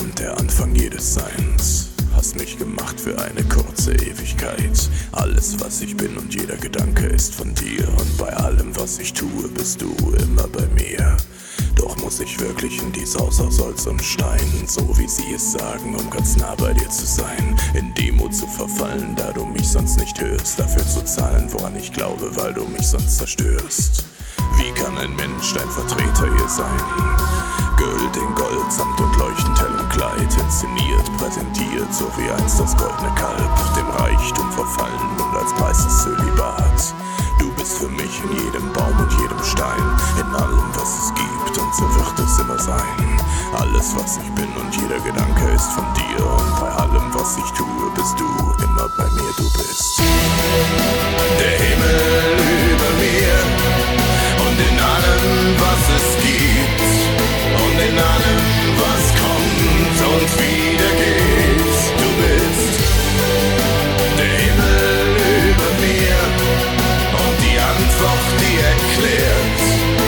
der Anfang jedes Seins. Hast mich gemacht für eine kurze Ewigkeit. Alles, was ich bin und jeder Gedanke ist von dir. Und bei allem, was ich tue, bist du immer bei mir. Doch muss ich wirklich in dies Haus aus Holz und Stein, so wie sie es sagen, um ganz nah bei dir zu sein. In Demut zu verfallen, da du mich sonst nicht hörst. Dafür zu zahlen, woran ich glaube, weil du mich sonst zerstörst. Wie kann ein Mensch dein Vertreter hier sein? Gehüllt in Gold, Samt und leuchtend hellem Kleid, inszeniert, präsentiert, so wie einst das goldene Kalb, dem Reichtum verfallen und als Preis des Zölibat. Du bist für mich in jedem Baum und jedem Stein, in allem, was es gibt, und so wird es immer sein. Alles, was ich bin und jeder Gedanke ist von dir, und bei allem, was ich tue, bist du immer bei mir, du bist der Himmel über mir und in allem, was es gibt, und in allem, was kommt und wieder geht. Du bist der Himmel über mir und die Antwort, die erklärt,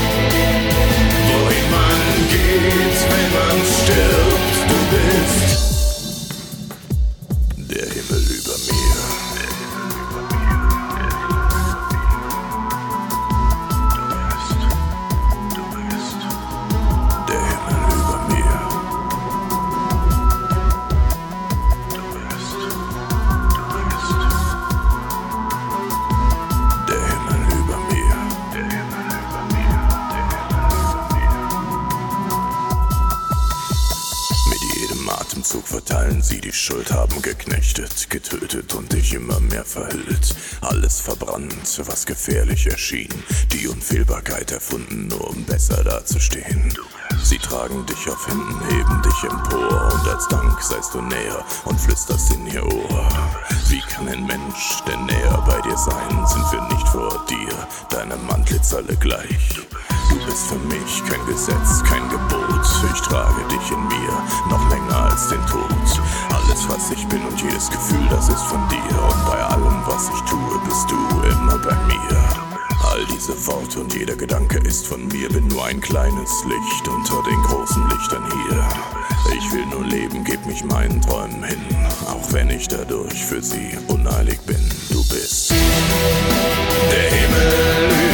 wohin man geht, wenn man stirbt. Du bist der Himmel über mir. Atemzug verteilen sie die Schuld, haben geknechtet, getötet und dich immer mehr verhüllt. Alles verbrannt, was gefährlich erschien, die Unfehlbarkeit erfunden, nur um besser dazustehen. Sie tragen dich auf Händen, heben dich empor, und als Dank seist du näher und flüsterst in ihr Ohr. Wie kann ein Mensch denn näher bei dir sein? Sind wir nicht vor dir, deinem Antlitz alle gleich? Du bist für mich kein Gesetz, kein Gebot. Ich trage dich in mir, noch länger als den Tod. Alles, was ich bin und jedes Gefühl, das ist von dir. Und bei allem, was ich tue, bist du immer bei mir. All diese Worte und jeder Gedanke ist von mir. Bin nur ein kleines Licht unter den großen Lichtern hier. Ich will nur leben, geb mich meinen Träumen hin, auch wenn ich dadurch für sie uneilig bin. Du bist der Himmel